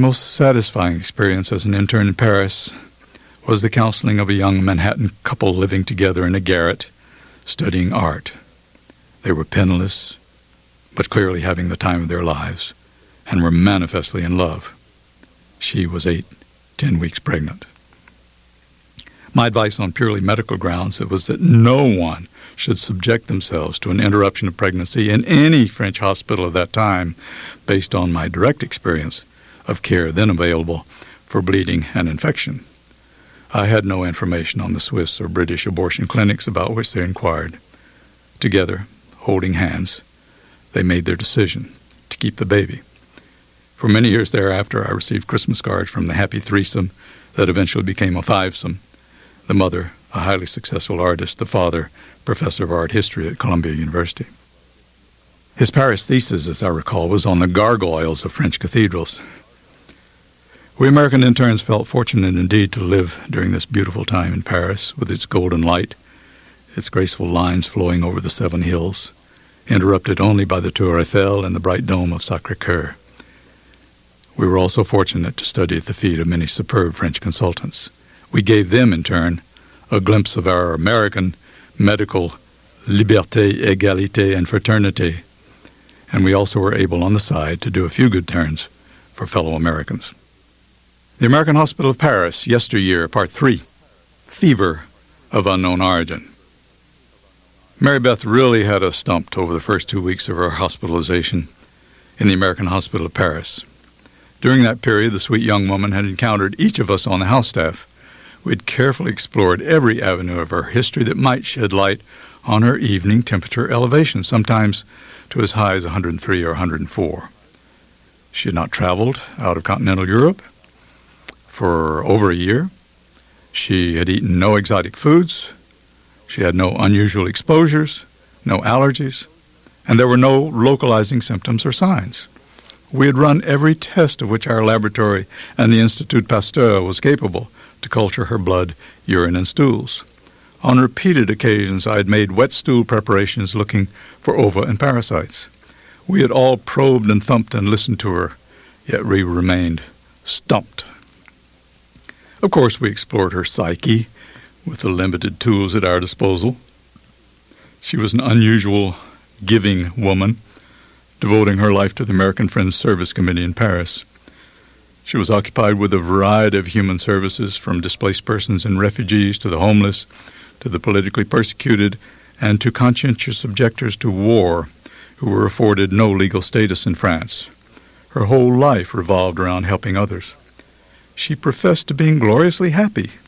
Most satisfying experience as an intern in Paris was the counseling of a young Manhattan couple living together in a garret, studying art. They were penniless, but clearly having the time of their lives, and were manifestly in love. She was 10 weeks pregnant. My advice on purely medical grounds was that no one should subject themselves to an interruption of pregnancy in any French hospital of that time, based on my direct experience of care then available for bleeding and infection. I had no information on the Swiss or British abortion clinics about which they inquired. Together, holding hands, they made their decision to keep the baby. For many years thereafter, I received Christmas cards from the happy threesome that eventually became a fivesome. The mother, a highly successful artist, the father, professor of art history at Columbia University. His Paris thesis, as I recall, was on the gargoyles of French cathedrals. We American interns felt fortunate indeed to live during this beautiful time in Paris, with its golden light, its graceful lines flowing over the 7 hills, interrupted only by the Tour Eiffel and the bright dome of Sacré-Cœur. We were also fortunate to study at the feet of many superb French consultants. We gave them, in turn, a glimpse of our American medical liberté, égalité, and fraternité, and we also were able on the side to do a few good turns for fellow Americans. The American Hospital of Paris, Yesteryear, Part 3, Fever of Unknown Origin. Mary Beth really had us stumped over the first 2 weeks of her hospitalization in the American Hospital of Paris. During that period, the sweet young woman had encountered each of us on the house staff. We had carefully explored every avenue of her history that might shed light on her evening temperature elevation, sometimes to as high as 103 or 104. She had not traveled out of continental Europe for over a year. She had eaten no exotic foods. She had no unusual exposures, no allergies, and there were no localizing symptoms or signs. We had run every test of which our laboratory and the Institut Pasteur was capable to culture her blood, urine, and stools. On repeated occasions, I had made wet stool preparations looking for ova and parasites. We had all probed and thumped and listened to her, yet we remained stumped. Of course, we explored her psyche with the limited tools at our disposal. She was an unusual, giving woman, devoting her life to the American Friends Service Committee in Paris. She was occupied with a variety of human services, from displaced persons and refugees to the homeless, to the politically persecuted, and to conscientious objectors to war who were afforded no legal status in France. Her whole life revolved around helping others. She professed to being gloriously happy